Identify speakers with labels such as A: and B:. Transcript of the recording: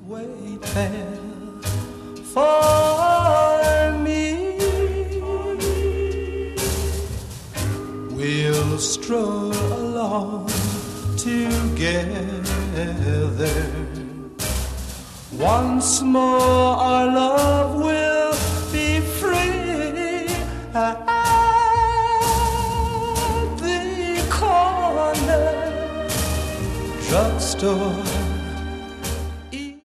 A: Wait there for me. We'll stroll along together. Once more our love will be free at the corner drugstore.